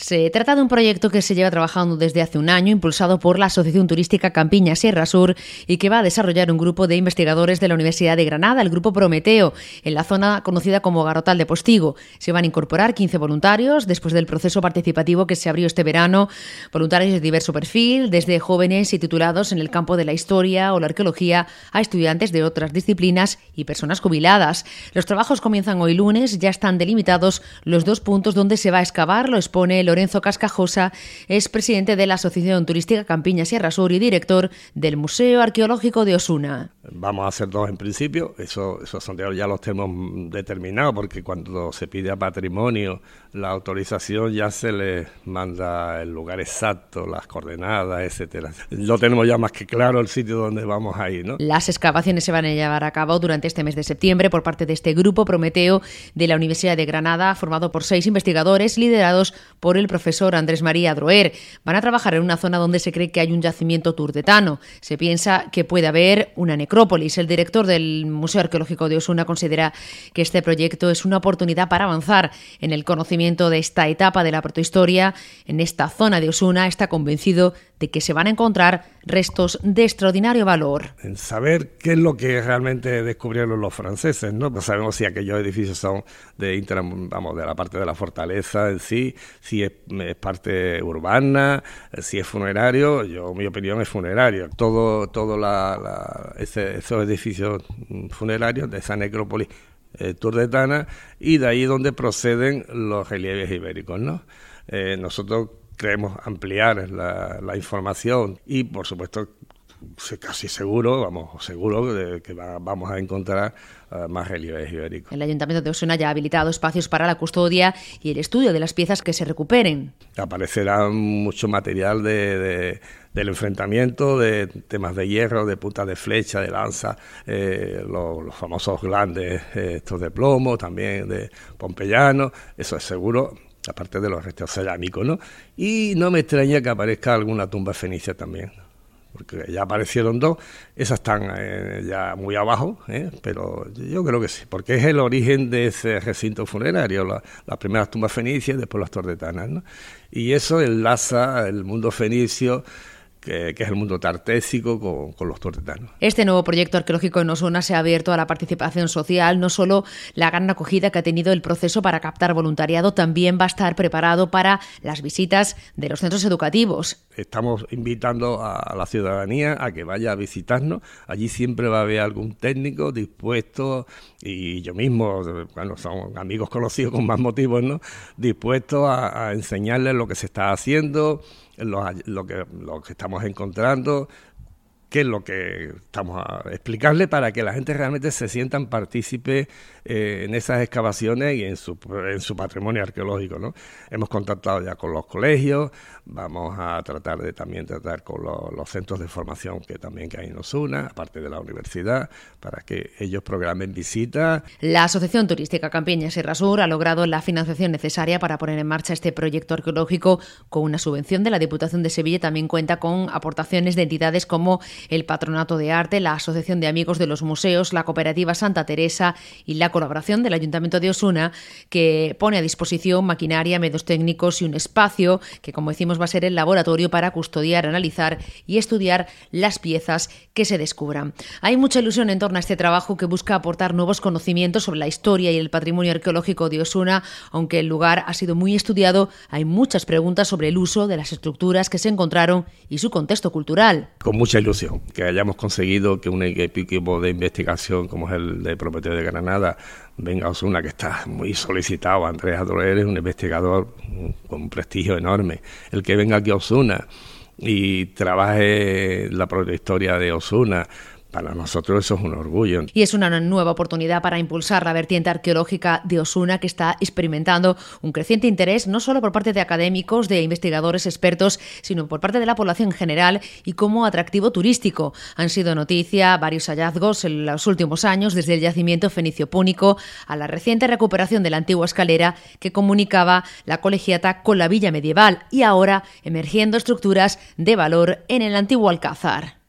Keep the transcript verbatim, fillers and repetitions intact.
Se trata de un proyecto que se lleva trabajando desde hace un año, impulsado por la Asociación Turística Campiña Sierra Sur y que va a desarrollar un grupo de investigadores de la Universidad de Granada, el Grupo Prometeo, en la zona conocida como Garrotal de Postigo. Se van a incorporar quince voluntarios después del proceso participativo que se abrió este verano, voluntarios de diverso perfil, desde jóvenes y titulados en el campo de la historia o la arqueología a estudiantes de otras disciplinas y personas jubiladas. Los trabajos comienzan hoy lunes, ya están delimitados los dos puntos donde se va a excavar, lo expone Lorenzo Cascajosa, es presidente de la Asociación Turística Campiña Sierra Sur y director del Museo Arqueológico de Osuna. Vamos a hacer dos en principio, eso, esos sondeos ya los tenemos determinados porque cuando se pide a patrimonio la autorización ya se les manda el lugar exacto, las coordenadas, etcétera. Lo tenemos ya más que claro el sitio donde vamos a ir, ¿no? Las excavaciones se van a llevar a cabo durante este mes de septiembre por parte de este Grupo Prometeo de la Universidad de Granada, formado por seis investigadores liderados por el profesor Andrés María Adroer. Van a trabajar en una zona donde se cree que hay un yacimiento turdetano. Se piensa que puede haber una necrópolis. El director del Museo Arqueológico de Osuna considera que este proyecto es una oportunidad para avanzar en el conocimiento de esta etapa de la protohistoria. En esta zona de Osuna está convencido de que se van a encontrar restos de extraordinario valor. En saber qué es lo que realmente descubrieron los franceses, ¿no? Pues sabemos si aquellos edificios son de, inter, vamos, de la parte de la fortaleza en sí, si es, es parte urbana, si es funerario. Yo, mi opinión es funerario. Todo, todo la, la, ese, esos edificios funerarios de esa necrópolis eh, turdetana, y de ahí donde proceden los relieves ibéricos, ¿no? Eh, nosotros queremos ampliar la, la información y, por supuesto, casi seguro, vamos, seguro de que va, vamos a encontrar uh, más relieves ibéricos. El Ayuntamiento de Osuna ya ha habilitado espacios para la custodia y el estudio de las piezas que se recuperen. Aparecerá mucho material de, de, del enfrentamiento, de temas de hierro, de puntas de flecha, de lanza, eh, los, los famosos glandes eh, estos de plomo, también de pompeyano, eso es seguro, aparte de los restos cerámicos, ¿no? Y no me extraña que aparezca alguna tumba fenicia también, porque ya aparecieron dos, esas están eh, ya muy abajo, ¿eh? Pero yo creo que sí, porque es el origen de ese recinto funerario, la, las primeras tumbas fenicias y después las turdetanas, ¿no? Y eso enlaza el mundo fenicio, Que, que es el mundo tartésico, con, con los turdetanos. Este nuevo proyecto arqueológico en Osuna se ha abierto a la participación social. No solo la gran acogida que ha tenido el proceso para captar voluntariado, también va a estar preparado para las visitas de los centros educativos. Estamos invitando a la ciudadanía a que vaya a visitarnos. Allí siempre va a haber algún técnico dispuesto, y yo mismo, bueno, son amigos conocidos con más motivos, ¿no?, dispuestos a, a enseñarles lo que se está haciendo, Lo, lo, que, lo que estamos encontrando, qué es lo que estamos a explicarle para que la gente realmente se sientan partícipes eh, en esas excavaciones y en su, en su patrimonio arqueológico, ¿no? Hemos contactado ya con los colegios, vamos a tratar de también tratar con los, los centros de formación que también que hay en Osuna, aparte de la universidad, para que ellos programen visitas. La Asociación Turística Campiña Sierra Sur ha logrado la financiación necesaria para poner en marcha este proyecto arqueológico con una subvención de la Diputación de Sevilla. También cuenta con aportaciones de entidades como el Patronato de Arte, la Asociación de Amigos de los Museos, la Cooperativa Santa Teresa y la colaboración del Ayuntamiento de Osuna, que pone a disposición maquinaria, medios técnicos y un espacio que, como decimos, va a ser el laboratorio para custodiar, analizar y estudiar las piezas que se descubran. Hay mucha ilusión en torno a este trabajo que busca aportar nuevos conocimientos sobre la historia y el patrimonio arqueológico de Osuna. Aunque el lugar ha sido muy estudiado, hay muchas preguntas sobre el uso de las estructuras que se encontraron y su contexto cultural. Con mucha ilusión que hayamos conseguido que un equipo de investigación como es el de Prometeo de Granada venga a Osuna, que está muy solicitado. Andrés Adroer es un investigador con un prestigio enorme. El que venga aquí a Osuna y trabaje la protohistoria de Osuna, para nosotros eso es un orgullo. Y es una nueva oportunidad para impulsar la vertiente arqueológica de Osuna, que está experimentando un creciente interés no solo por parte de académicos, de investigadores expertos, sino por parte de la población en general y como atractivo turístico. Han sido noticia varios hallazgos en los últimos años, desde el yacimiento fenicio-púnico a la reciente recuperación de la antigua escalera que comunicaba la colegiata con la villa medieval, y ahora emergiendo estructuras de valor en el antiguo Alcázar.